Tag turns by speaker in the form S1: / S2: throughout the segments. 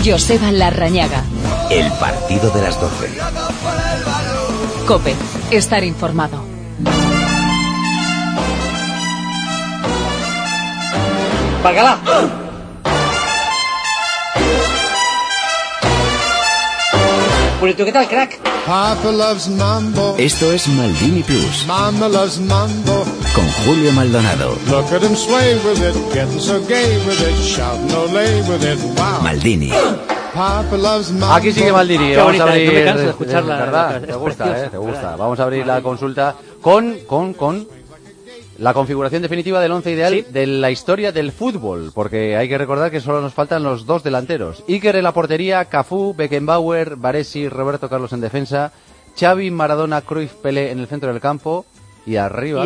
S1: Joseba Larrañaga.
S2: El partido de las 12.
S1: COPE. Estar informado.
S3: ¡Párgala! Purito, ¿qué tal, crack?
S4: Papa loves mambo.
S2: Esto es Maldini Plus.
S4: Mama loves mambo.
S2: Con Julio Maldonado.
S4: Look at him sway with it, getting so gay with it, shouting olé with it, wow.
S2: Maldini.
S4: Papa loves mambo.
S5: Aquí sigue Maldini.
S3: Qué
S5: Vamos a
S3: bonita,
S5: abrir.
S3: no me canso de escucharla.
S5: ¿Verdad?
S3: Es
S5: Te gusta,
S3: preciosa,
S5: te gusta.
S3: ¿verdad?
S5: Vamos a abrir la consulta con la configuración definitiva del once ideal
S3: Sí.
S5: de la historia del fútbol, porque hay que recordar que solo nos faltan los dos delanteros. Iker en la portería, Cafú, Beckenbauer, Baresi, Roberto Carlos en defensa, Xavi, Maradona, Cruyff, Pelé en el centro del campo y arriba...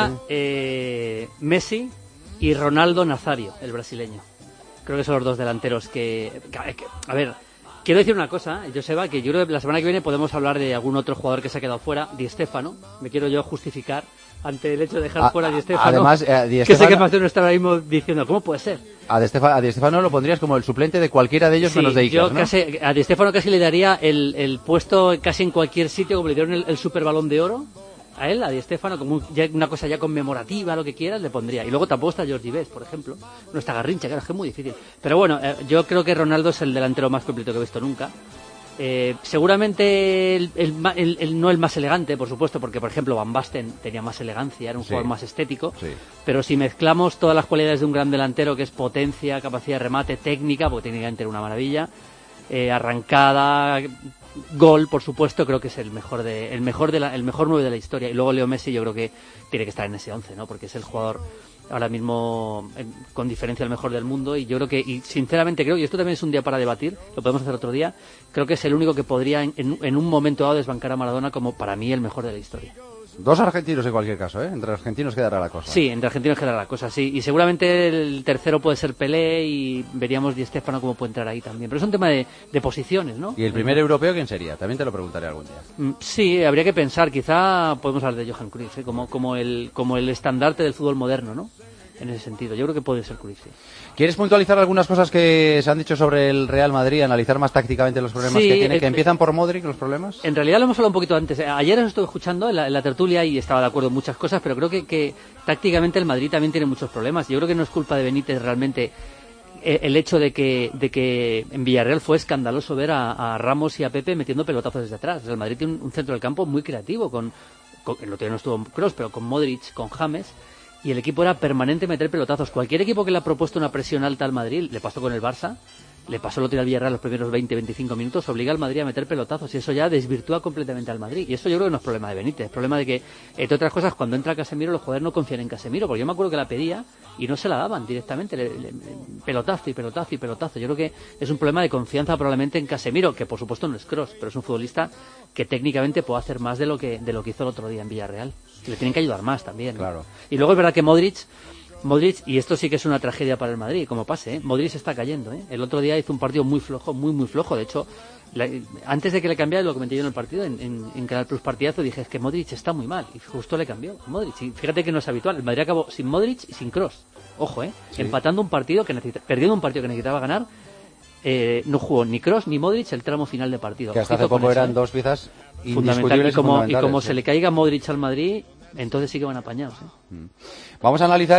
S3: Messi y Ronaldo Nazario, el brasileño. Creo que son los dos delanteros que... A ver, quiero decir una cosa, Joseba, que yo creo que la semana que viene podemos hablar de algún otro jugador que se ha quedado fuera, Di Stéfano. Me quiero yo justificar ante el hecho de dejar fuera a Di Stéfano.
S5: Además, Di
S3: que
S5: Stéfano,
S3: sé que Pastor no está ahora mismo diciendo, ¿cómo puede ser?
S5: a Di Stéfano lo pondrías como el suplente de cualquiera de ellos
S3: Sí,
S5: menos de Iker,
S3: yo
S5: ¿no?
S3: casi, a Di Stéfano casi le daría el puesto casi en cualquier sitio, como le dieron el Super Balón de Oro. A él, a Di Stéfano, como una cosa ya conmemorativa, lo que quieras, le pondría. Y luego tampoco está Jordi Best, por ejemplo. No está Garrincha, claro, es que es muy difícil. Pero bueno, yo creo que Ronaldo es el delantero más completo que he visto nunca. Seguramente no el más elegante, por supuesto, porque por ejemplo Van Basten tenía más elegancia, era un jugador más estético, pero si mezclamos todas las cualidades de un gran delantero, que es potencia, capacidad de remate, técnica, porque técnicamente era una maravilla, arrancada, gol, por supuesto, creo que es el mejor 9 de la historia. Y luego Leo Messi yo creo que tiene que estar en ese 11, ¿no? Porque es el jugador ahora mismo con diferencia el mejor del mundo, y yo creo que, y sinceramente creo, y esto también es un día para debatir, lo podemos hacer otro día, creo que es el único que podría en un momento dado desbancar a Maradona como para mí el mejor de la historia.
S5: Dos argentinos en cualquier caso, ¿eh? Entre argentinos quedará la cosa.
S3: Sí, entre argentinos quedará la cosa, sí. Y seguramente el tercero puede ser Pelé, y veríamos Di Stéfano cómo puede entrar ahí también. Pero es un tema de posiciones, ¿no?
S5: ¿Y el primer europeo quién sería? También te lo preguntaré algún día.
S3: Sí, habría que pensar. Quizá podemos hablar de Johan Cruyff, como el estandarte del fútbol moderno, ¿no? En ese sentido, yo creo que puede ser Cruyff, sí.
S5: ¿Quieres puntualizar algunas cosas que se han dicho sobre el Real Madrid, analizar más tácticamente los problemas que tiene, que empiezan por Modric, los problemas?
S3: En realidad lo hemos hablado un poquito antes. Ayer os estuve escuchando en la tertulia y estaba de acuerdo en muchas cosas, pero creo que tácticamente el Madrid también tiene muchos problemas. Yo creo que no es culpa de Benítez realmente el hecho de que en Villarreal fue escandaloso ver a Ramos y a Pepe metiendo pelotazos desde atrás. O sea, el Madrid tiene un centro del campo muy creativo, el otro día no estuvo Kroos, pero con Modric, con James, y el equipo era permanente meter pelotazos. Cualquier equipo que le ha propuesto una presión alta al Madrid, le pasó con el Barça, le pasó el otro día al Villarreal los primeros 20-25 minutos, obliga al Madrid a meter pelotazos, y eso ya desvirtúa completamente al Madrid. Y eso yo creo que no es problema de Benítez, es problema de que, entre otras cosas, cuando entra Casemiro, los jugadores no confían en Casemiro, porque yo me acuerdo que la pedía y no se la daban directamente, pelotazo y pelotazo y pelotazo. Yo creo que es un problema de confianza probablemente en Casemiro, que por supuesto no es Kroos, pero es un futbolista que técnicamente puede hacer más de lo que hizo el otro día en Villarreal. Le tienen que ayudar más también, ¿no?
S5: Claro.
S3: Y luego es verdad que Modric, y esto sí que es una tragedia para el Madrid, como pase, Modric se está cayendo, El otro día hizo un partido muy flojo, muy flojo. De hecho, antes de que le cambiara, lo comenté yo en el partido, en Canal Plus Partidazo, dije, es que Modric está muy mal, y justo le cambió Modric. Y fíjate que no es habitual, el Madrid acabó sin Modric y sin Kroos. Ojo,
S5: Sí.
S3: empatando un partido perdiendo un partido que necesitaba ganar. No jugó ni Kroos ni Modric el tramo final de partido.
S5: Que hasta
S3: Ojito
S5: hace poco
S3: con eso,
S5: eran dos piezas
S3: fundamental.
S5: indiscutibles
S3: Y como
S5: fundamentales,
S3: se le caiga Modric al Madrid, entonces sí que van apañados,
S5: Vamos a analizar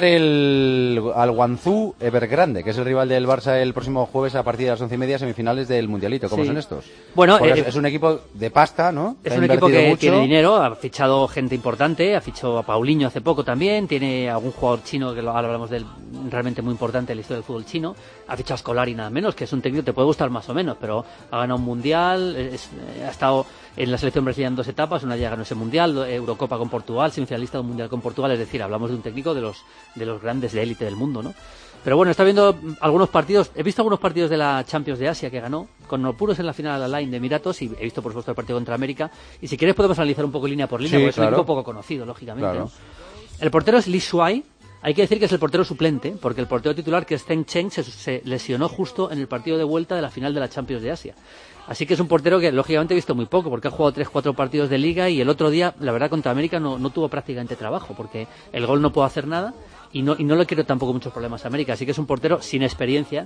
S5: al Guangzhou Evergrande, que es el rival del Barça el próximo jueves a partir de las 11:30, semifinales del Mundialito. ¿Cómo
S3: Sí.
S5: son estos?
S3: Bueno,
S5: es un equipo de pasta, ¿no?
S3: Es
S5: Ha
S3: un equipo
S5: invertido
S3: que
S5: mucho.
S3: tiene dinero, ha fichado gente importante, ha fichado a Paulinho hace poco también, tiene algún jugador chino, que ahora hablamos de él, realmente muy importante en la historia del fútbol chino, ha fichado a Scolari nada menos, que es un técnico que te puede gustar más o menos, pero ha ganado un mundial, ha estado en la selección brasileña en 2 etapas, una ya ganó ese mundial, Eurocopa con Portugal, semifinalista de un mundial con Portugal, es decir, hablamos de un técnico de los grandes de élite del mundo, ¿no? Pero bueno, está viendo algunos partidos, he visto algunos partidos de la Champions de Asia que ganó, con Opuros en la final a la line de Emiratos, y he visto por supuesto el partido contra América, y si quieres podemos analizar un poco línea por línea,
S5: Sí,
S3: porque es un
S5: claro.
S3: equipo poco conocido, lógicamente,
S5: Claro.
S3: ¿no? El portero es Li Shuai. Hay que decir que es el portero suplente, porque el portero titular, que es Zheng Chen, se lesionó justo en el partido de vuelta de la final de la Champions de Asia. Así que es un portero que lógicamente he visto muy poco, porque ha jugado 3-4 partidos de liga, y el otro día, la verdad, contra América no tuvo prácticamente trabajo, porque el gol no puede hacer nada, y no le quiero tampoco muchos problemas a América. Así que es un portero sin experiencia,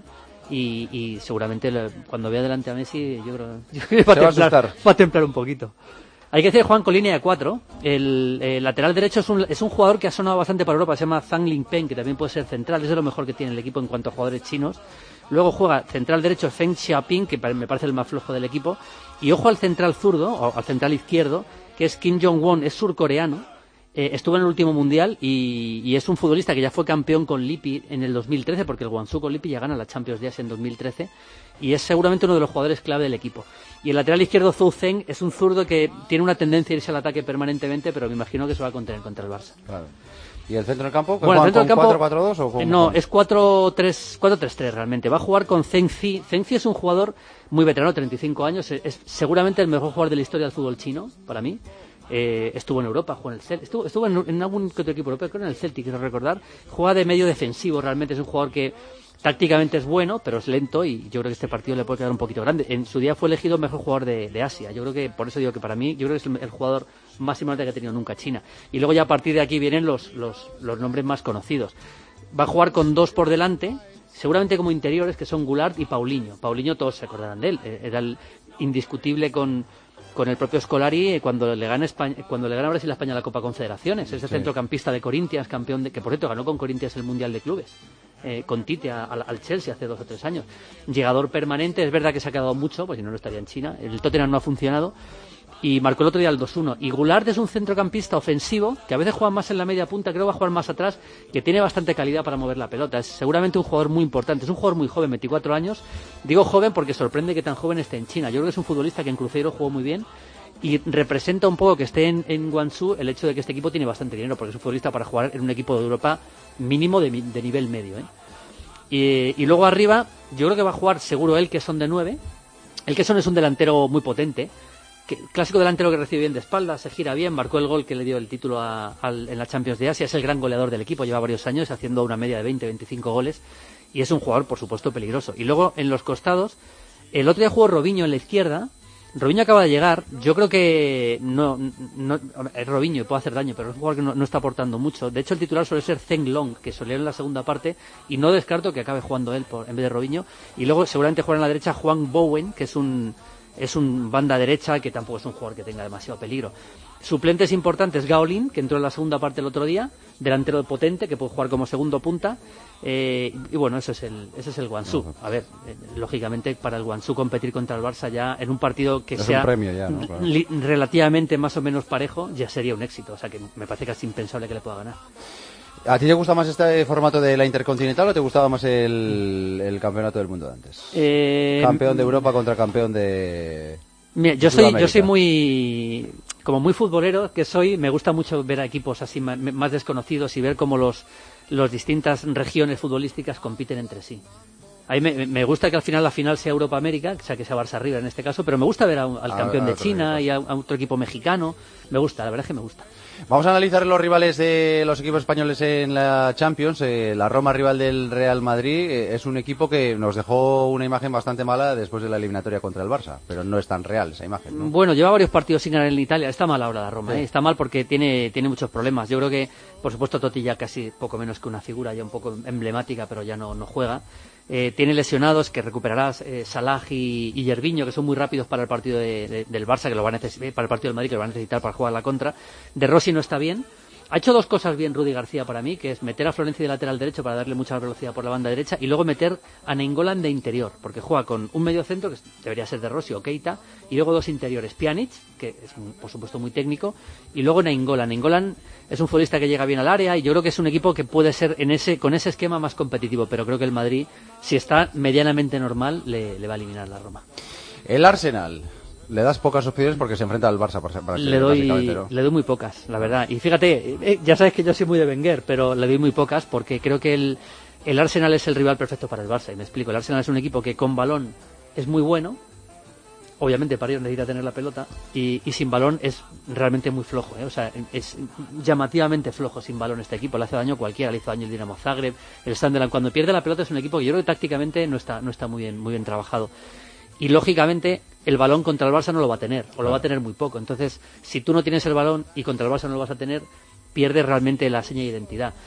S3: y seguramente cuando vea delante a Messi, yo creo que va a templar un poquito. Hay que decir, Juan, con línea de 4. El lateral derecho es un jugador que ha sonado bastante para Europa, se llama Zhang Lingpeng, que también puede ser central, es de lo mejor que tiene el equipo en cuanto a jugadores chinos. Luego juega central derecho Feng Xiaoping, que me parece el más flojo del equipo. Y ojo al central zurdo, o al central izquierdo, que es Kim Jong-won, es surcoreano. Estuvo en el último mundial y es un futbolista que ya fue campeón con Lippi en el 2013, porque el Guangzhou con Lippi ya gana la Champions de Asia en 2013, y es seguramente uno de los jugadores clave del equipo. Y el lateral izquierdo, Zhou Zheng, es un zurdo que tiene una tendencia a irse al ataque permanentemente, pero me imagino que se va a contener contra el Barça.
S5: Claro. ¿Y el centro del campo?
S3: Bueno, el centro del campo,
S5: 4-4-2 o cómo?
S3: No, es 4-3-3 realmente. Va a jugar con Zheng Zi. Zheng Zi es un jugador muy veterano, 35 años, es seguramente el mejor jugador de la historia del fútbol chino, para mí. Estuvo en Europa, jugó en el Celtic, estuvo en algún que otro equipo europeo, creo en el Celtic, quiero recordar. Juega de medio defensivo, realmente es un jugador que tácticamente es bueno, pero es lento, y yo creo que este partido le puede quedar un poquito grande. En su día fue elegido mejor jugador de Asia. Yo creo que, por eso digo que para mí, yo creo que es el jugador más importante que ha tenido nunca China. Y luego ya a partir de aquí vienen los nombres más conocidos. Va a jugar con 2 por delante, seguramente como interiores, que son Goulart y Paulinho. Paulinho todos se acordarán de él, era el indiscutible con el propio Scolari cuando le gana a Brasil a España la Copa Confederaciones. Es el centrocampista de Corinthians, campeón que por cierto ganó con Corinthians el Mundial de Clubes, con Tite al Chelsea hace 2 o 3 años. Llegador permanente, es verdad que se ha quedado mucho, pues si no estaría en China. El Tottenham no ha funcionado y marcó el otro día el 2-1. Y Goulart es un centrocampista ofensivo que a veces juega más en la media punta, creo que va a jugar más atrás, que tiene bastante calidad para mover la pelota. Es seguramente un jugador muy importante, es un jugador muy joven, 24 años. Digo joven porque sorprende que tan joven esté en China. Yo creo que es un futbolista que en Cruzeiro jugó muy bien y representa un poco que esté en Guangzhou el hecho de que este equipo tiene bastante dinero, porque es un futbolista para jugar en un equipo de Europa mínimo de nivel medio, Y luego arriba, yo creo que va a jugar seguro el Kesson de 9. El Kesson es un delantero muy potente, clásico delantero que recibe bien de espaldas, se gira bien, marcó el gol que le dio el título en la Champions de Asia, es el gran goleador del equipo, lleva varios años haciendo una media de 20-25 goles, y es un jugador, por supuesto, peligroso. Y luego, en los costados, el otro día jugó Robinho en la izquierda. Robinho acaba de llegar, yo creo que no es Robinho y puede hacer daño, pero es un jugador que no está aportando mucho. De hecho, el titular suele ser Zheng Long, que solía en la segunda parte, y no descarto que acabe jugando él en vez de Robinho. Y luego seguramente juega en la derecha Juan Bowen, que es un banda derecha, que tampoco es un jugador que tenga demasiado peligro. Suplentes importantes, Gao Lin, que entró en la segunda parte el otro día, delantero potente, que puede jugar como segundo punta, y bueno, ese es el Guangzhou. A ver, lógicamente para el Guangzhou competir contra el Barça ya en un partido que sea
S5: un premio ya, ¿no? Claro.
S3: Relativamente más o menos parejo, ya sería un éxito, o sea que me parece casi impensable que le pueda ganar.
S5: ¿A ti te gusta más este formato de la Intercontinental o te gustaba más el Campeonato del Mundo de antes? Campeón de Europa contra campeón de...
S3: Mira, yo soy muy futbolero que soy, me gusta mucho ver a equipos así más desconocidos y ver cómo las distintas regiones futbolísticas compiten entre sí. A mí me gusta que al final la final sea Europa-América, o sea que sea Barça-River en este caso, pero me gusta ver al campeón de China y a otro equipo mexicano. Me gusta, la verdad es que me gusta.
S5: Vamos a analizar los rivales de los equipos españoles en la Champions. La Roma, rival del Real Madrid, es un equipo que nos dejó una imagen bastante mala después de la eliminatoria contra el Barça, pero no es tan real esa imagen, ¿no? Bueno,
S3: lleva varios partidos sin ganar en Italia. Está mal ahora la Roma, sí. Está mal porque tiene muchos problemas. Yo creo que, por supuesto, Totti ya casi poco menos que una figura, ya un poco emblemática, pero ya no juega. Tiene lesionados que recuperarás Salah y Gervinho, que son muy rápidos para el partido del Barça, que lo van a necesitar, para el partido del Madrid, que lo van a necesitar para jugar la contra. De Rossi no está bien. Ha hecho 2 cosas bien Rudi García para mí, que es meter a Florenzi de lateral derecho para darle mucha velocidad por la banda derecha, y luego meter a Nainggolan de interior, porque juega con un medio centro, que debería ser de Rossi o Keita, y luego 2 interiores, Pjanic, que es por supuesto muy técnico, y luego Nainggolan. Nainggolan es un futbolista que llega bien al área, y yo creo que es un equipo que puede ser con ese esquema más competitivo, pero creo que el Madrid, si está medianamente normal, le va a eliminar la Roma.
S5: El Arsenal. Le das pocas opciones porque se enfrenta al Barça.
S3: Le doy muy pocas, la verdad. Y fíjate, ya sabes que yo soy muy de Wenger, pero le doy muy pocas porque creo que el Arsenal es el rival perfecto para el Barça. Y me explico, el Arsenal es un equipo que con balón es muy bueno. Obviamente para ello necesita tener la pelota y sin balón es realmente muy flojo, O sea, es llamativamente flojo sin balón este equipo. Le hace daño cualquiera, le hizo daño el Dinamo Zagreb, el Sunderland. Cuando pierde la pelota es un equipo que yo creo que tácticamente no está muy bien trabajado. Y lógicamente el balón contra el Barça no lo va a tener, o lo va a tener muy poco. Entonces, si tú no tienes el balón y contra el Barça no lo vas a tener, pierdes realmente la seña de identidad.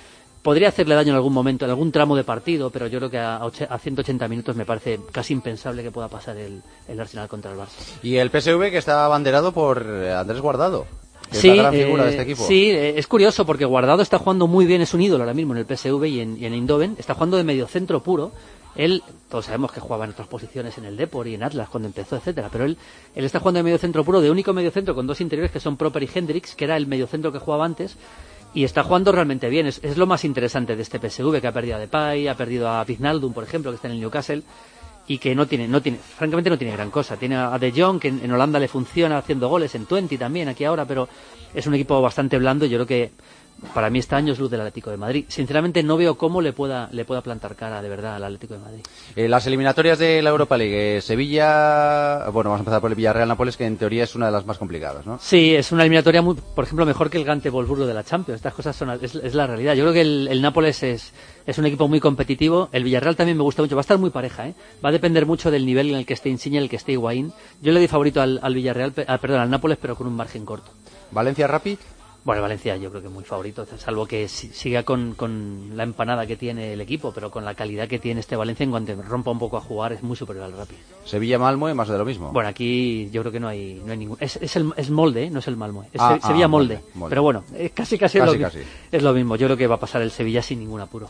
S3: podría hacerle daño en algún momento, en algún tramo de partido, pero yo creo que a 180 minutos me parece casi impensable que pueda pasar el Arsenal contra el Barça.
S5: Y el PSV, que está abanderado por Andrés Guardado, que
S3: Sí,
S5: es la gran figura de este equipo.
S3: Sí, es curioso porque Guardado está jugando muy bien, es un ídolo ahora mismo en el PSV y en Eindhoven, está jugando de mediocentro puro. Él, todos sabemos que jugaba en otras posiciones en el Depor y en Atlas cuando empezó, etcétera, pero él está jugando de mediocentro puro, de único mediocentro con dos interiores que son Proper y Hendricks, que era el mediocentro que jugaba antes, y está jugando realmente bien. Es lo más interesante de este PSV, que ha perdido a Depay, ha perdido a Wijnaldum, por ejemplo, que está en el Newcastle, y que francamente no tiene gran cosa. Tiene a De Jong, que en Holanda le funciona haciendo goles, en Twente también, aquí ahora, pero es un equipo bastante blando. Yo creo que para mí este año es luz del Atlético de Madrid. Sinceramente no veo cómo le pueda plantar cara de verdad al Atlético de Madrid.
S5: Las eliminatorias de la Europa League, Sevilla, bueno, vamos a empezar por el Villarreal-Nápoles, que en teoría es una de las más complicadas, ¿no?
S3: Sí, es una eliminatoria por ejemplo, mejor que el Gante-Wolfsburgo de la Champions. Estas cosas es la realidad. Yo creo que el Nápoles es un equipo muy competitivo. El Villarreal también me gusta mucho. Va a estar muy pareja, ¿eh? Va a depender mucho del nivel en el que esté Insigne, en el que esté Higuaín. Yo le doy favorito al Villarreal, al Nápoles, pero con un margen corto.
S5: Valencia Rapid.
S3: Bueno, Valencia yo creo que muy favorito, salvo que siga con la empanada que tiene el equipo, pero con la calidad que tiene este Valencia, en cuanto rompa un poco a jugar, es muy superior al Rapid.
S5: Sevilla-Malmö, más de lo mismo.
S3: Bueno, aquí yo creo que no hay ningún... Es Molde, no es el Malmö. Es Sevilla-Molde.
S5: Molde.
S3: Pero bueno, casi es lo mismo. Yo creo que va a pasar el Sevilla sin ningún apuro.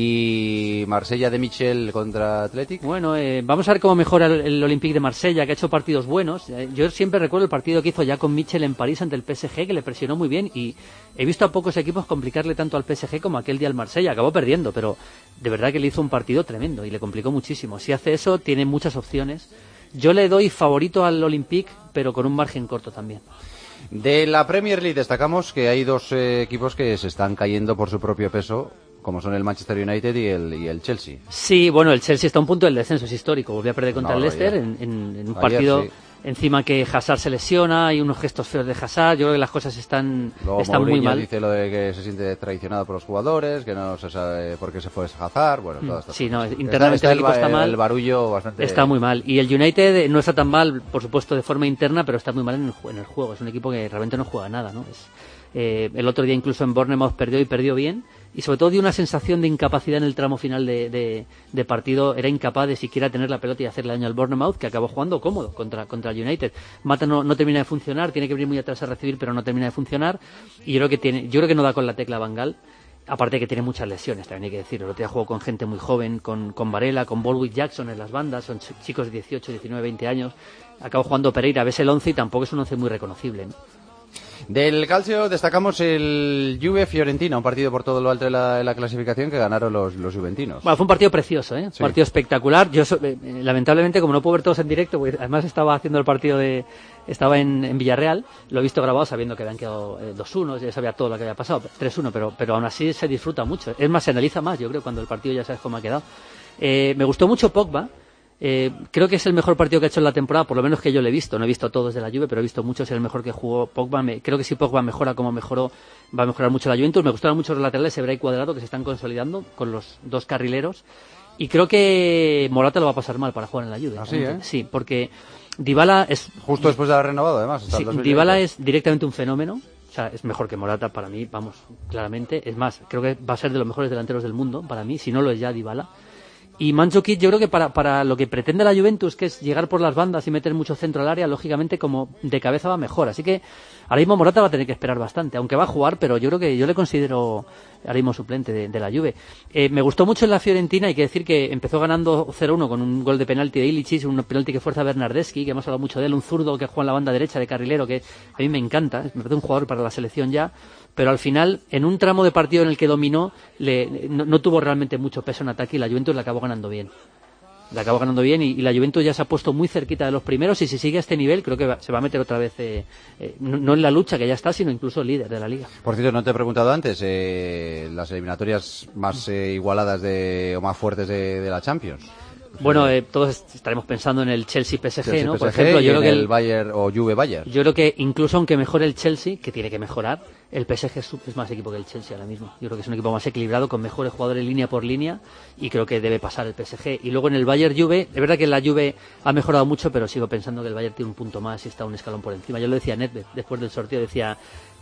S5: ¿Y Marsella de Michel contra Athletic?
S3: Bueno, vamos a ver cómo mejora el Olympique de Marsella, que ha hecho partidos buenos. Yo siempre recuerdo el partido que hizo ya con Michel en París ante el PSG, que le presionó muy bien, y he visto a pocos equipos complicarle tanto al PSG como aquel día al Marsella. Acabó perdiendo, pero de verdad que le hizo un partido tremendo y le complicó muchísimo. Si hace eso, tiene muchas opciones. Yo le doy favorito al Olympique, pero con un margen corto también.
S5: De la Premier League destacamos que hay dos equipos que se están cayendo por su propio peso, como son el Manchester United y el Chelsea.
S3: Sí, bueno, el Chelsea está a un punto del descenso, es histórico. Volvió a perder contra el Leicester en un partido...
S5: Sí.
S3: Encima que Hazard se lesiona, hay unos gestos feos de Hazard, yo creo que las cosas están muy mal.
S5: Dice lo de que se siente traicionado por los jugadores, que no se sabe por qué se fue Hazard, bueno, todas estas
S3: sí,
S5: cosas.
S3: No, internamente el equipo está mal.
S5: El barullo bastante...
S3: Está muy mal. Y el United no está tan mal, por supuesto, de forma interna, pero está muy mal en el juego. Es un equipo que realmente no juega nada, ¿no? El otro día incluso en Bournemouth perdió y perdió bien. Y sobre todo dio una sensación de incapacidad en el tramo final de partido. Era incapaz de siquiera tener la pelota y hacerle daño al Bournemouth, que acabó jugando cómodo contra el United. Mata no termina de funcionar, tiene que venir muy atrás a recibir, pero no termina de funcionar. Y yo creo que no da con la tecla Van Gaal. Aparte que tiene muchas lesiones, también hay que decirlo. El otro día jugó con gente muy joven, con Varela, con Bolwick Jackson en las bandas. Son chicos de 18, 19, 20 años. Acabó jugando Pereira, ves el 11 y tampoco es un 11 muy reconocible, ¿no?
S5: Del Calcio destacamos el Juve-Fiorentina, un partido por todo lo alto de la clasificación que ganaron los juventinos. Bueno,
S3: fue un partido precioso, ¿eh? Sí. Un partido espectacular. Yo, lamentablemente, como no puedo ver todos en directo, porque además estaba haciendo el partido estaba en Villarreal, lo he visto grabado sabiendo que habían quedado 2-1, ya sabía todo lo que había pasado, 3-1, pero aún así se disfruta mucho. Es más, se analiza más, yo creo, cuando el partido ya sabes cómo ha quedado. Me gustó mucho Pogba. Creo que es el mejor partido que ha hecho en la temporada, por lo menos que yo le he visto. No he visto todos de la Juve, pero he visto muchos. Es el mejor que jugó Pogba. Creo que si Pogba mejora como mejoró, va a mejorar mucho la Juventus. Me gustaron mucho los laterales, Evra y Cuadrado, que se están consolidando con los dos carrileros. Y creo que Morata lo va a pasar mal para jugar en la Juve.
S5: ¿Ah, sí, eh?
S3: Sí, porque Dybala es...
S5: Justo después de haber renovado, además.
S3: Sí, Dybala es directamente un fenómeno. O sea, es mejor que Morata para mí, vamos, claramente. Es más, creo que va a ser de los mejores delanteros del mundo, para mí, si no lo es ya Dybala. Y Mandzukic, yo creo que para lo que pretende la Juventus, que es llegar por las bandas y meter mucho centro al área, lógicamente como de cabeza va mejor. Así que ahora mismo Morata va a tener que esperar bastante, aunque va a jugar, pero yo creo que yo le considero ahora mismo suplente de la Juve. Me gustó mucho en la Fiorentina, hay que decir que empezó ganando 0-1 con un gol de penalti de Ilicic, un penalti que fuerza a Bernardeschi, que hemos hablado mucho de él, un zurdo que juega en la banda derecha de carrilero, que a mí me encanta, me parece un jugador para la selección ya. Pero al final, en un tramo de partido en el que dominó, no tuvo realmente mucho peso en ataque y la Juventus la acabó ganando bien. Y la Juventus ya se ha puesto muy cerquita de los primeros y si sigue a este nivel creo que se va a meter otra vez, no en la lucha que ya está, sino incluso líder de la Liga.
S5: Por cierto, no te he preguntado antes, las eliminatorias más igualadas o más fuertes de la Champions.
S3: Bueno, todos estaremos pensando en el Chelsea-PSG, ¿no? Por ejemplo, yo creo que
S5: el Bayern o Juve-Bayern.
S3: Yo creo que incluso aunque mejore el Chelsea, que tiene que mejorar, el PSG es más equipo que el Chelsea ahora mismo. Yo creo que es un equipo más equilibrado, con mejores jugadores línea por línea, y creo que debe pasar el PSG. Y luego en el Bayern-Juve, es verdad que la Juve ha mejorado mucho, pero sigo pensando que el Bayern tiene un punto más y está un escalón por encima. Yo lo decía a Nedved después del sorteo, decía...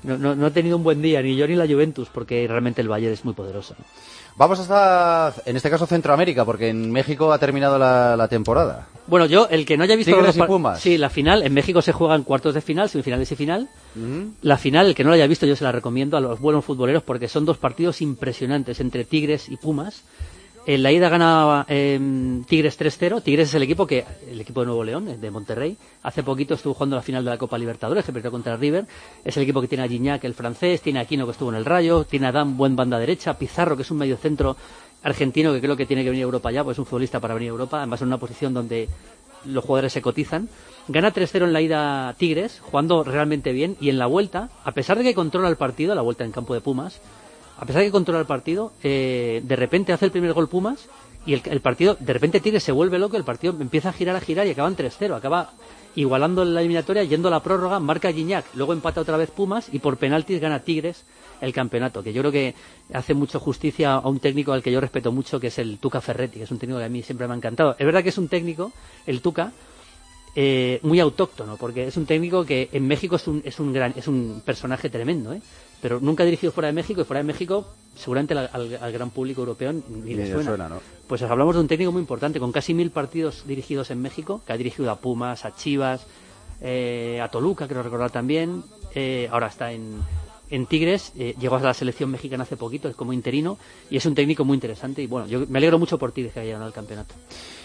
S3: no ha tenido un buen día, ni yo ni la Juventus, porque realmente el Bayern es muy poderoso, ¿no?
S5: Vamos hasta, en este caso, Centroamérica, porque en México ha terminado la temporada.
S3: Bueno, yo, el que no haya visto...
S5: Tigres y Pumas.
S3: Sí, la final, en México se juegan cuartos de final, semifinales y final. La final, el que no la haya visto, yo se la recomiendo a los buenos futboleros, porque son dos partidos impresionantes entre Tigres y Pumas. En la ida gana Tigres 3-0. Tigres es el equipo de Nuevo León, de Monterrey. Hace poquito estuvo jugando la final de la Copa Libertadores, que perdió contra River. Es el equipo que tiene a Gignac, el francés, tiene a Aquino, que estuvo en el Rayo, tiene a Dan, buen banda derecha, Pizarro, que es un mediocentro argentino que creo que tiene que venir a Europa ya, pues es un futbolista para venir a Europa, además en una posición donde los jugadores se cotizan. Gana 3-0 en la ida Tigres, jugando realmente bien, y en la vuelta, a pesar de que controla el partido, la vuelta en campo de Pumas, a pesar de que controla el partido, de repente hace el primer gol Pumas y el partido, de repente Tigres se vuelve loco, el partido empieza a girar y acaban 3-0, acaba igualando la eliminatoria, yendo a la prórroga, marca Gignac, luego empata otra vez Pumas y por penaltis gana Tigres el campeonato, que yo creo que hace mucho justicia a un técnico al que yo respeto mucho, que es el Tuca Ferretti, que es un técnico que a mí siempre me ha encantado. Es verdad que es un técnico, el Tuca, muy autóctono, porque es un técnico que en México es un personaje tremendo, pero nunca ha dirigido fuera de México, y fuera de México seguramente al gran público europeo ni le suena,
S5: ¿no?
S3: Pues hablamos de un técnico muy importante, con casi 1000 partidos dirigidos en México, que ha dirigido a Pumas, a Chivas, a Toluca, creo recordar también, ahora está en Tigres, llegó a la selección mexicana hace poquito, es como interino, y es un técnico muy interesante, y bueno, yo me alegro mucho por Tigres que haya ganado el campeonato.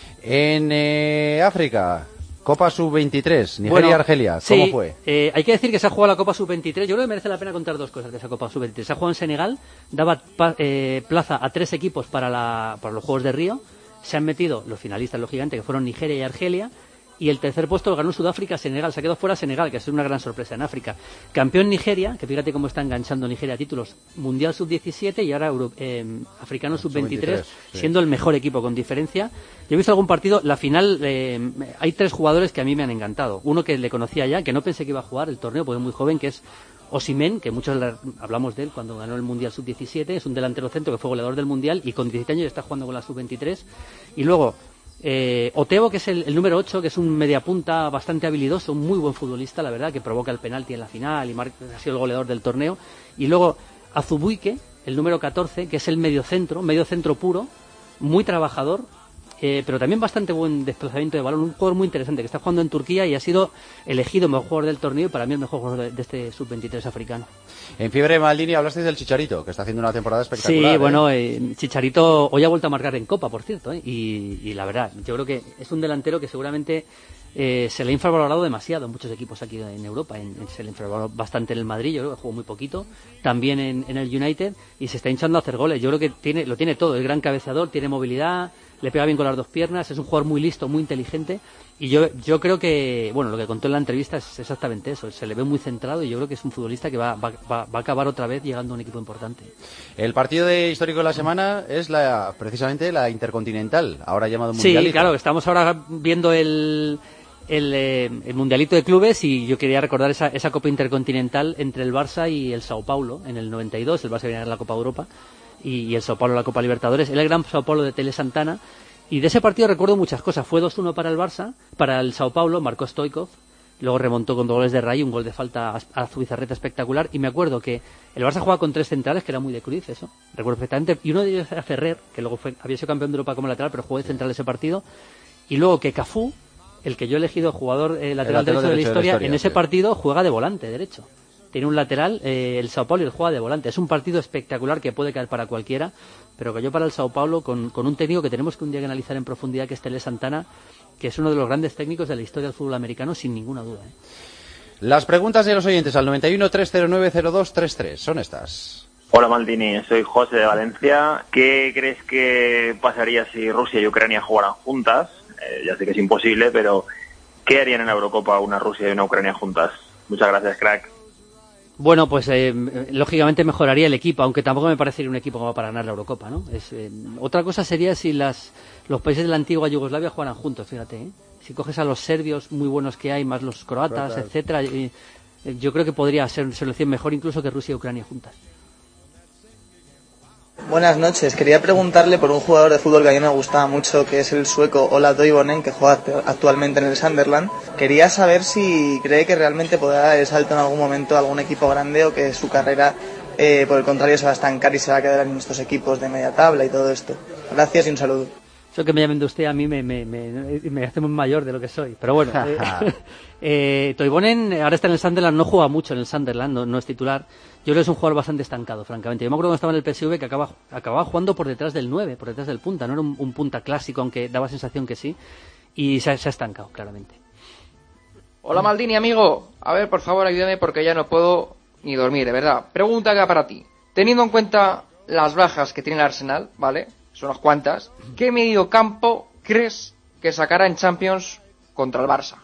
S5: En África, Copa Sub-23, Nigeria y Argelia, ¿cómo
S3: sí,
S5: fue?
S3: Hay que decir que se ha jugado la Copa Sub-23. Yo creo que merece la pena contar dos cosas de esa Copa Sub-23. Se ha jugado en Senegal, daba plaza a 3 equipos para los Juegos de Río. Se han metido los finalistas, los gigantes, que fueron Nigeria y Argelia. Y el tercer puesto lo ganó Sudáfrica, Senegal. Se ha quedado fuera Senegal, que es una gran sorpresa en África. Campeón Nigeria, que fíjate cómo está enganchando Nigeria a títulos. Mundial Sub-17 y ahora Africano Sub-23, siendo el mejor equipo con diferencia. Yo he visto algún partido, la final, hay 3 jugadores que a mí me han encantado. Uno que le conocía ya, que no pensé que iba a jugar el torneo, porque es muy joven, que es Osimhen, que muchos hablamos de él cuando ganó el Mundial Sub-17. Es un delantero centro que fue goleador del Mundial y con 17 años está jugando con la Sub-23. Y luego Oteo, que es el número 8, que es un mediapunta bastante habilidoso, un muy buen futbolista, la verdad, que provoca el penalti en la final y ha sido el goleador del torneo. Y luego Azubuike, el número 14, que es el mediocentro puro, muy trabajador, pero también bastante buen desplazamiento de balón, un jugador muy interesante que está jugando en Turquía y ha sido elegido mejor jugador del torneo y para mí el mejor jugador de este Sub-23 africano.
S5: En Fiebre Maldini hablasteis del Chicharito, que está haciendo una temporada espectacular.
S3: Sí, bueno, Chicharito hoy ha vuelto a marcar en Copa, por cierto, y la verdad, yo creo que es un delantero que seguramente se le ha infravalorado demasiado en muchos equipos aquí en Europa. Se le infravaloró bastante en el Madrid, yo creo que jugó muy poquito, también en el United, y se está hinchando a hacer goles. Yo creo que lo tiene todo, es gran cabeceador, tiene movilidad, le pega bien con las dos piernas, es un jugador muy listo, muy inteligente, y yo creo que, bueno, lo que contó en la entrevista es exactamente eso, se le ve muy centrado y yo creo que es un futbolista que va a acabar otra vez llegando a un equipo importante.
S5: El partido histórico de la semana es precisamente la Intercontinental, ahora llamado Mundialito.
S3: Sí, claro, estamos ahora viendo el Mundialito de Clubes y yo quería recordar esa Copa Intercontinental entre el Barça y el Sao Paulo en el 92, el Barça venía a ganar la Copa Europa y el Sao Paulo la Copa Libertadores, era el gran Sao Paulo de Tele Santana, y de ese partido recuerdo muchas cosas. Fue 2-1 para el Barça, para el Sao Paulo marcó Stoichkov, luego remontó con 2 goles de Ray, un gol de falta a Zubizarreta espectacular, y me acuerdo que el Barça jugaba con 3 centrales, que era muy de Cruyff eso, recuerdo perfectamente, y uno de ellos era Ferrer, que luego había sido campeón de Europa como lateral, pero jugó de central ese partido, y luego que Cafú, el que yo he elegido jugador lateral derecho de la historia, en ese partido juega de volante derecho. Tiene un lateral, el Sao Paulo, y el juega de volante. Es un partido espectacular que puede caer para cualquiera, pero que yo para el Sao Paulo, con un técnico que tenemos que un día analizar en profundidad, que es Tele Santana, que es uno de los grandes técnicos de la historia del fútbol americano, sin ninguna duda.
S5: Las preguntas de los oyentes al 91-309-0233 son estas.
S6: Hola Maldini, soy José de Valencia. ¿Qué crees que pasaría si Rusia y Ucrania jugaran juntas? Ya sé que es imposible, pero ¿qué harían en la Eurocopa una Rusia y una Ucrania juntas? Muchas gracias, crack.
S3: Bueno, pues lógicamente mejoraría el equipo, aunque tampoco me parecería un equipo como para ganar la Eurocopa, ¿no? Otra cosa sería si los países de la antigua Yugoslavia jugaran juntos, fíjate, Si coges a los serbios muy buenos que hay, más los croatas, etcétera, yo creo que podría ser una selección mejor incluso que Rusia y Ucrania juntas.
S7: Buenas noches. Quería preguntarle por un jugador de fútbol que a mí me gustaba mucho, que es el sueco Ola Toivonen, que juega actualmente en el Sunderland. Quería saber si cree que realmente podrá dar el salto en algún momento a algún equipo grande o que su carrera, por el contrario, se va a estancar y se va a quedar en estos equipos de media tabla y todo esto. Gracias y un saludo.
S3: Eso que me llamen de usted a mí me hace muy mayor de lo que soy. Pero bueno, Toivonen ahora está en el Sunderland, no juega mucho en el Sunderland, no es titular. Yo creo que es un jugador bastante estancado, francamente. Yo me acuerdo cuando estaba en el PSV que acababa jugando por detrás del 9, por detrás del punta. No era un punta clásico, aunque daba sensación que sí. Y se ha estancado, claramente.
S8: Hola Maldini, amigo. A ver, por favor, ayúdame porque ya no puedo ni dormir, de verdad. Pregunta acá para ti. Teniendo en cuenta las bajas que tiene el Arsenal, ¿vale? Son unas cuantas. ¿Qué mediocampo crees que sacará en Champions contra el Barça?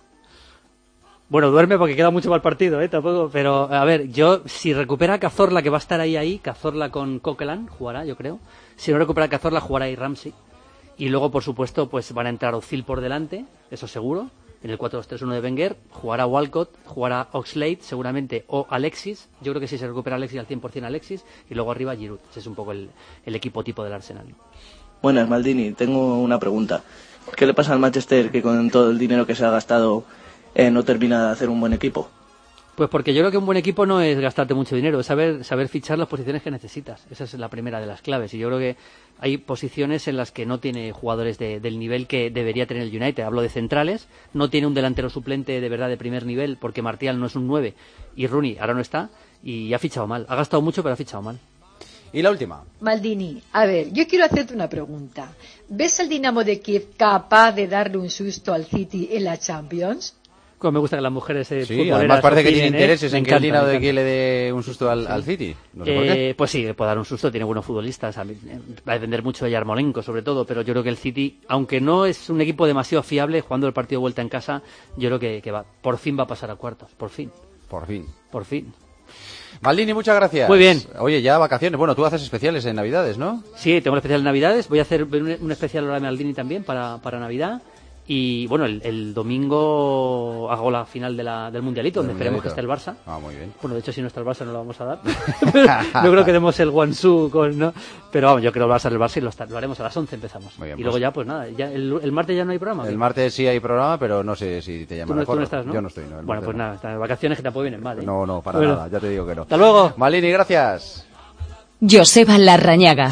S3: Bueno, duerme porque queda mucho para el partido, tampoco. Pero, a ver, yo, si recupera a Cazorla, que va a estar ahí, Cazorla con Coquelin, jugará, yo creo. Si no recupera a Cazorla, jugará ahí Ramsey. Y luego, por supuesto, pues van a entrar Ozil por delante, eso seguro. En el 4-2-3-1 de Wenger, jugará Walcott, jugará Oxlade, seguramente, o Alexis. Yo creo que si se recupera Alexis al 100% Alexis. Y luego arriba Giroud. Ese es un poco el equipo tipo del Arsenal.
S9: Buenas, Maldini. Tengo una pregunta. ¿Qué le pasa al Manchester que con todo el dinero que se ha gastado no termina de hacer un buen equipo?
S3: Pues porque yo creo que un buen equipo no es gastarte mucho dinero, es saber fichar las posiciones que necesitas. Esa es la primera de las claves. Y yo creo que hay posiciones en las que no tiene jugadores del nivel que debería tener el United. Hablo de centrales, no tiene un delantero suplente de verdad de primer nivel, porque Martial no es un 9 y Rooney ahora no está, y ha fichado mal. Ha gastado mucho, pero ha fichado mal.
S5: Y la última.
S10: Maldini, a ver, yo quiero hacerte una pregunta. ¿Ves al Dinamo de Kiev capaz de darle un susto al City en la Champions?
S3: Como me gusta que las mujeres
S5: sí, además parece que tiene intereses en que el Dinamo de Kiev le dé un susto al City. No sé por qué.
S3: Pues sí, le puede dar un susto, tiene buenos futbolistas. Va a depender mucho de Yarmolenko, sobre todo, pero yo creo que el City, aunque no es un equipo demasiado fiable, jugando el partido de vuelta en casa, yo creo que por fin va a pasar a cuartos, por fin. Por fin.
S5: Maldini, muchas gracias.
S3: Muy bien.
S5: Oye, ya vacaciones. Bueno, tú haces especiales en Navidades, ¿no?
S3: Sí, tengo un especial en Navidades. Voy a hacer un especial ahora de Maldini también para Navidad. Y bueno, el domingo hago la final del Mundialito, donde esperemos que esté el Barça.
S5: Ah, muy bien.
S3: Bueno, de hecho, si no está el Barça no lo vamos a dar. No creo que demos el Guangzhou ¿no? Pero vamos, yo creo que va a ser el Barça y lo haremos a las 11, empezamos.
S5: Muy bien,
S3: y luego ya, pues nada, ya el martes ya no hay programa.
S5: El martes sí hay programa, pero no sé si te llaman.
S3: Tú no estás, ¿no?
S5: Yo no estoy, no.
S3: Bueno, pues nada, estas vacaciones que tampoco vienen mal, ¿eh?
S5: No, para nada, ya te digo que no.
S3: Hasta luego.
S5: Maldini, gracias.
S1: Joseba Larrañaga.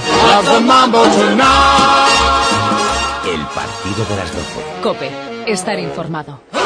S2: El partido de las 12.
S1: COPE. Estar informado.